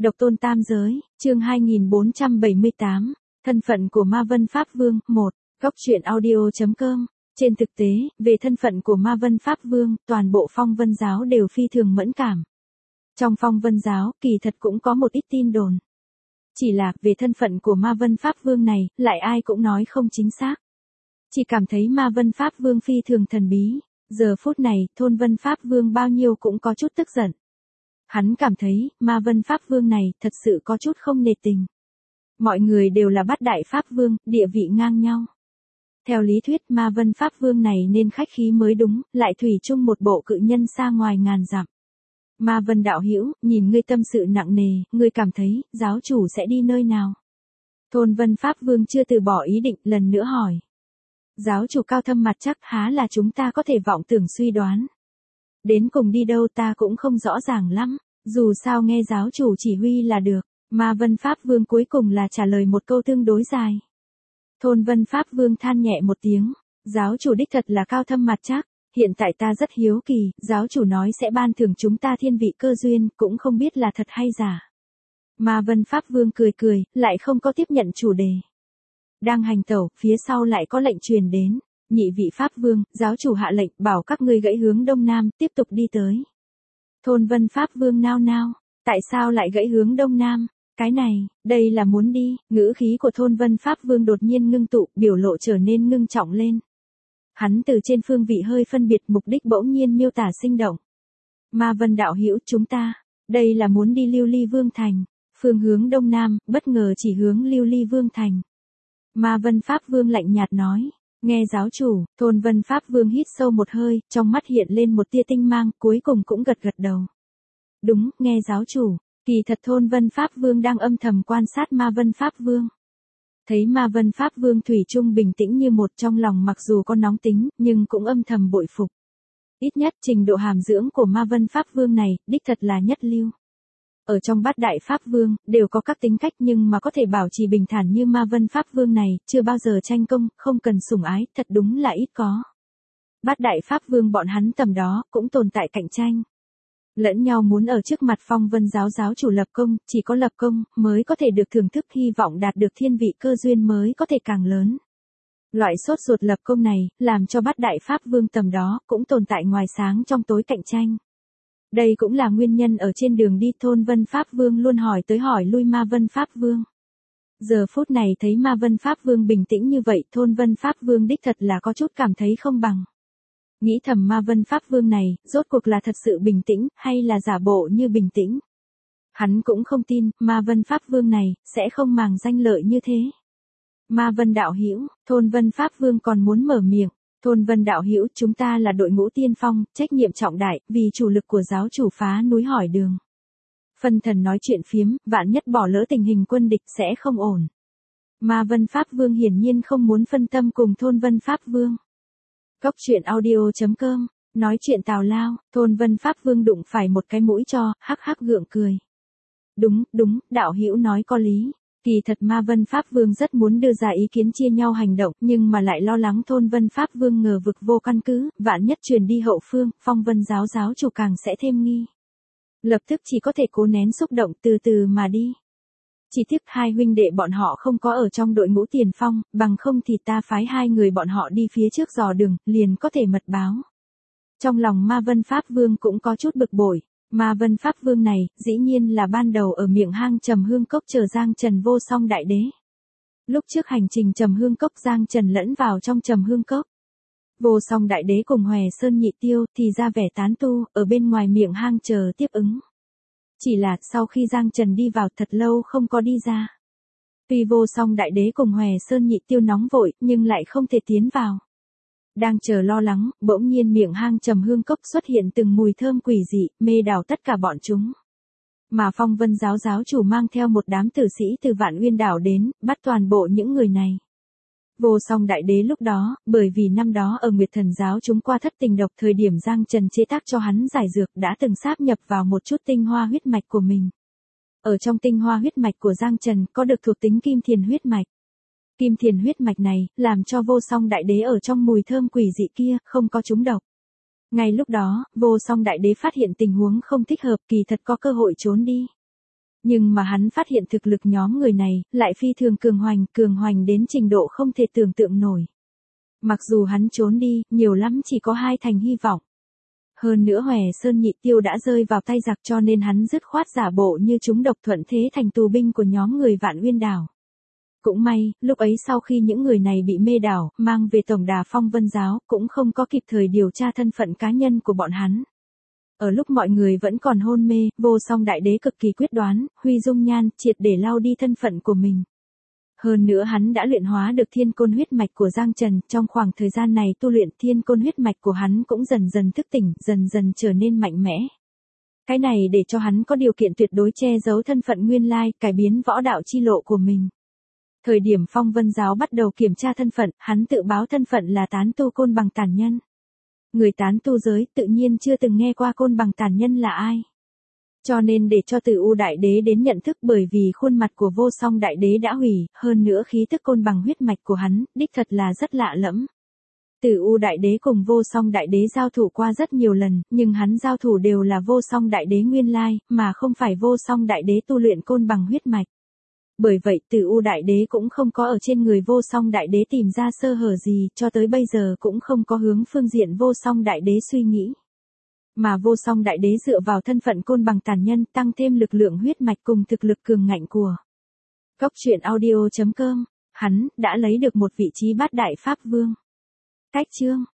Độc tôn tam giới, chương 2478, thân phận của Ma Vân Pháp Vương, 1, góc truyện audio.com. Trên thực tế, về thân phận của Ma Vân Pháp Vương, toàn bộ Phong Vân giáo đều phi thường mẫn cảm. Trong Phong Vân giáo, kỳ thật cũng có một ít tin đồn. Chỉ là, về thân phận của Ma Vân Pháp Vương này, lại ai cũng nói không chính xác. Chỉ cảm thấy Ma Vân Pháp Vương phi thường thần bí. Giờ phút này, Thôn Vân Pháp Vương bao nhiêu cũng có chút tức giận. Hắn cảm thấy, Ma Vân Pháp Vương này, thật sự có chút không nề tình. Mọi người đều là bát đại Pháp Vương, địa vị ngang nhau. Theo lý thuyết, Ma Vân Pháp Vương này nên khách khí mới đúng, lại thủy chung một bộ cự nhân xa ngoài ngàn dặm. Ma Vân đạo hữu, nhìn ngươi tâm sự nặng nề, ngươi cảm thấy, giáo chủ sẽ đi nơi nào? Thôn Vân Pháp Vương chưa từ bỏ ý định, lần nữa hỏi. Giáo chủ cao thâm mặt chắc há là chúng ta có thể vọng tưởng suy đoán. Đến cùng đi đâu ta cũng không rõ ràng lắm, dù sao nghe giáo chủ chỉ huy là được. Ma Vân Pháp Vương cuối cùng là trả lời một câu tương đối dài. Thôn Vân Pháp Vương than nhẹ một tiếng, giáo chủ đích thật là cao thâm mặt chắc, hiện tại ta rất hiếu kỳ, giáo chủ nói sẽ ban thưởng chúng ta thiên vị cơ duyên, cũng không biết là thật hay giả. Ma Vân Pháp Vương cười cười, lại không có tiếp nhận chủ đề. Đang hành tẩu, phía sau lại có lệnh truyền đến. Nhị vị Pháp Vương, giáo chủ hạ lệnh, bảo các ngươi gãy hướng đông nam, tiếp tục đi tới. Thôn Vân Pháp Vương nao nao, tại sao lại gãy hướng đông nam? Cái này, đây là muốn đi, ngữ khí của Thôn Vân Pháp Vương đột nhiên ngưng tụ, biểu lộ trở nên ngưng trọng lên. Hắn từ trên phương vị hơi phân biệt mục đích bỗng nhiên miêu tả sinh động. Ma Vân đạo hữu chúng ta, đây là muốn đi Lưu Ly Vương Thành, phương hướng đông nam, bất ngờ chỉ hướng Lưu Ly Vương Thành. Ma Vân Pháp Vương lạnh nhạt nói. Nghe giáo chủ, Thôn Vân Pháp Vương hít sâu một hơi, trong mắt hiện lên một tia tinh mang, cuối cùng cũng gật gật đầu. Đúng, nghe giáo chủ, kỳ thật Thôn Vân Pháp Vương đang âm thầm quan sát Ma Vân Pháp Vương. Thấy Ma Vân Pháp Vương thủy chung bình tĩnh như một, trong lòng mặc dù có nóng tính, nhưng cũng âm thầm bội phục. Ít nhất trình độ hàm dưỡng của Ma Vân Pháp Vương này, đích thật là nhất lưu. Ở trong bát đại Pháp Vương, đều có các tính cách nhưng mà có thể bảo trì bình thản như Ma Vân Pháp Vương này, chưa bao giờ tranh công, không cần sủng ái, thật đúng là ít có. Bát đại Pháp Vương bọn hắn tầm đó, cũng tồn tại cạnh tranh. Lẫn nhau muốn ở trước mặt Phong Vân giáo giáo chủ lập công, chỉ có lập công, mới có thể được thưởng thức, hy vọng đạt được thiên vị cơ duyên mới có thể càng lớn. Loại sốt ruột lập công này, làm cho bát đại Pháp Vương tầm đó, cũng tồn tại ngoài sáng trong tối cạnh tranh. Đây cũng là nguyên nhân ở trên đường đi Thôn Vân Pháp Vương luôn hỏi tới hỏi lui Ma Vân Pháp Vương. Giờ phút này thấy Ma Vân Pháp Vương bình tĩnh như vậy, Thôn Vân Pháp Vương đích thật là có chút cảm thấy không bằng. Nghĩ thầm Ma Vân Pháp Vương này, rốt cuộc là thật sự bình tĩnh, hay là giả bộ như bình tĩnh. Hắn cũng không tin, Ma Vân Pháp Vương này, sẽ không màng danh lợi như thế. Ma Vân đạo hữu, Thôn Vân Pháp Vương còn muốn mở miệng. Thôn Vân đạo hữu, chúng ta là đội ngũ tiên phong, trách nhiệm trọng đại, vì chủ lực của giáo chủ phá núi hỏi đường. Phân thần nói chuyện phiếm, vạn nhất bỏ lỡ tình hình quân địch sẽ không ổn. Ma Vân Pháp Vương hiển nhiên không muốn phân tâm cùng Thôn Vân Pháp Vương. Góc truyện audio.com, nói chuyện tào lao, Thôn Vân Pháp Vương đụng phải một cái mũi cho, hắc hắc gượng cười. Đúng, đạo hữu nói có lý. Kỳ thật Ma Vân Pháp Vương rất muốn đưa ra ý kiến chia nhau hành động, nhưng mà lại lo lắng Thôn Vân Pháp Vương ngờ vực vô căn cứ, vạn nhất truyền đi hậu phương, Phong Vân giáo giáo chủ càng sẽ thêm nghi. Lập tức chỉ có thể cố nén xúc động từ từ mà đi. Chỉ tiếc hai huynh đệ bọn họ không có ở trong đội ngũ tiền phong, bằng không thì ta phái hai người bọn họ đi phía trước dò đường, liền có thể mật báo. Trong lòng Ma Vân Pháp Vương cũng có chút bực bội. Ma Vân Pháp Vương này, dĩ nhiên là ban đầu ở miệng hang Trầm Hương Cốc chờ Giang Trần vô song đại đế. Lúc trước hành trình Trầm Hương Cốc Giang Trần lẫn vào trong Trầm Hương Cốc. Vô song đại đế cùng Hòe Sơn Nhị Tiêu thì ra vẻ tán tu, ở bên ngoài miệng hang chờ tiếp ứng. Chỉ là sau khi Giang Trần đi vào thật lâu không có đi ra. Tuy vô song đại đế cùng Hòe Sơn Nhị Tiêu nóng vội nhưng lại không thể tiến vào. Đang chờ lo lắng, bỗng nhiên miệng hang Trầm Hương Cốc xuất hiện từng mùi thơm quỷ dị, mê đảo tất cả bọn chúng. Mà Phong Vân giáo giáo chủ mang theo một đám tử sĩ từ Vạn Uyên đảo đến, bắt toàn bộ những người này. Vô song đại đế lúc đó, bởi vì năm đó ở Nguyệt Thần giáo chúng qua thất tình độc thời điểm Giang Trần chế tác cho hắn giải dược đã từng sáp nhập vào một chút tinh hoa huyết mạch của mình. Ở trong tinh hoa huyết mạch của Giang Trần có được thuộc tính kim thiền huyết mạch. Kim thiền huyết mạch này, làm cho vô song đại đế ở trong mùi thơm quỷ dị kia, không có trúng độc. Ngay lúc đó, vô song đại đế phát hiện tình huống không thích hợp, kỳ thật có cơ hội trốn đi. Nhưng mà hắn phát hiện thực lực nhóm người này, lại phi thường cường hoành đến trình độ không thể tưởng tượng nổi. Mặc dù hắn trốn đi, nhiều lắm chỉ có 2 thành hy vọng. Hơn nữa Hòe Sơn Nhị Tiêu đã rơi vào tay giặc cho nên hắn dứt khoát giả bộ như chúng độc thuận thế thành tù binh của nhóm người Vạn Uyên Đảo. Cũng may, lúc ấy sau khi những người này bị mê đảo, mang về tổng đà Phong Vân Giáo, cũng không có kịp thời điều tra thân phận cá nhân của bọn hắn. Ở lúc mọi người vẫn còn hôn mê, Vô Song Đại Đế cực kỳ quyết đoán, huy dung nhan, triệt để lau đi thân phận của mình. Hơn nữa hắn đã luyện hóa được thiên côn huyết mạch của Giang Trần, trong khoảng thời gian này tu luyện thiên côn huyết mạch của hắn cũng dần dần thức tỉnh, dần dần trở nên mạnh mẽ. Cái này để cho hắn có điều kiện tuyệt đối che giấu thân phận nguyên lai, cải biến võ đạo chi lộ của mình. Thời điểm Phong Vân Giáo bắt đầu kiểm tra thân phận, hắn tự báo thân phận là tán tu Côn Bằng Tản Nhân. Người tán tu giới tự nhiên chưa từng nghe qua Côn Bằng Tản Nhân là ai. Cho nên để cho Tử U Đại Đế đến nhận thức, bởi vì khuôn mặt của Vô Song Đại Đế đã hủy, hơn nữa khí tức côn bằng huyết mạch của hắn, đích thật là rất lạ lẫm. Tử U Đại Đế cùng Vô Song Đại Đế giao thủ qua rất nhiều lần, nhưng hắn giao thủ đều là Vô Song Đại Đế nguyên lai, mà không phải Vô Song Đại Đế tu luyện côn bằng huyết mạch. Bởi vậy Tử U Đại Đế cũng không có ở trên người Vô Song Đại Đế tìm ra sơ hở gì, cho tới bây giờ cũng không có hướng phương diện Vô Song Đại Đế suy nghĩ. Mà Vô Song Đại Đế dựa vào thân phận Côn Bằng Tản Nhân, tăng thêm lực lượng huyết mạch cùng thực lực cường ngạnh của Cốc Truyện Audio.com, hắn đã lấy được một vị trí bát đại pháp vương. Cách chương